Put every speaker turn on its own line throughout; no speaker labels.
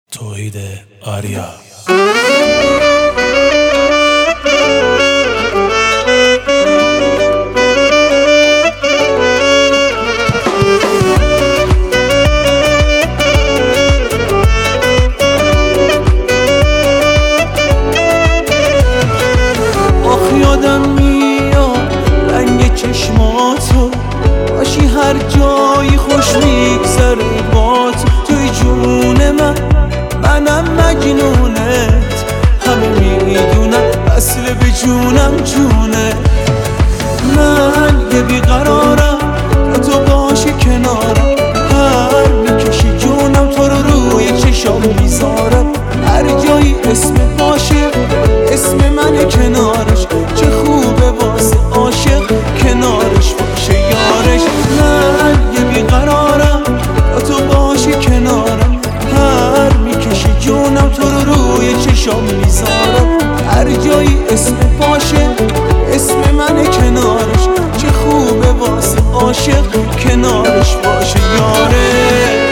توحید آریا.
آخ یادم میاد رنگ چشماتو، باشی هر جایی خوش میگذره با توی جون منم مجنونت، همه میدونم اصل به جونم جونه. من یه بیقرارم تا تو باشی کنارم، هر میکشی جونم تو رو روی چشام میذارم، هر جایی اسم باشه اسم من کنارش، چه خوبه واسه عاشق کنارش باشه یارش. من یه بیقرارم تا تو باشی کنارم، هر میکشی جونم تو رو روی چشام میذارم، هر جایی اسم باشه اسم من کنارش، چه خوبه واسه عاشق کنارش باشه یاره.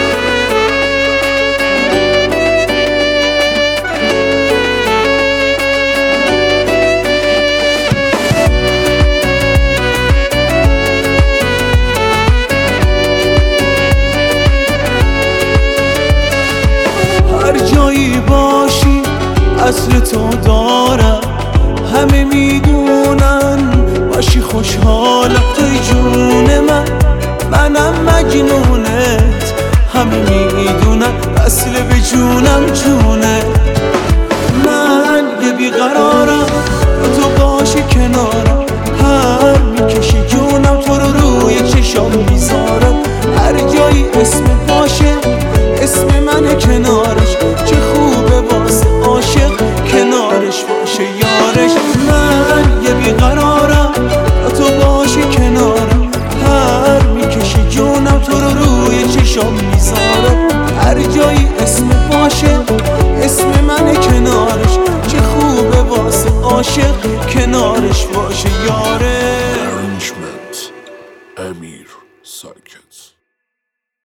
هر جایی باشی اصل تو دارم، همه میدونن باشی خوشحالم توی جون منم مجنونت، همه میدونن اصل به جونم جونه. من یه بیقرارم تو باشی کنارم، هر میکشی جونم تو رو روی چشام میذارم، هر جایی اسم باشه اسم من کنارش، چه خوبه واسه عاشق کنارش باشه یارش. من یه بیقرارم تو باشی کنارم، هر میکشی جونم تو رو روی چشام میذارم، هر جایی اسم باشه اسم من کنارش، چه خوبه واسه عاشق کنارش باشه یاره.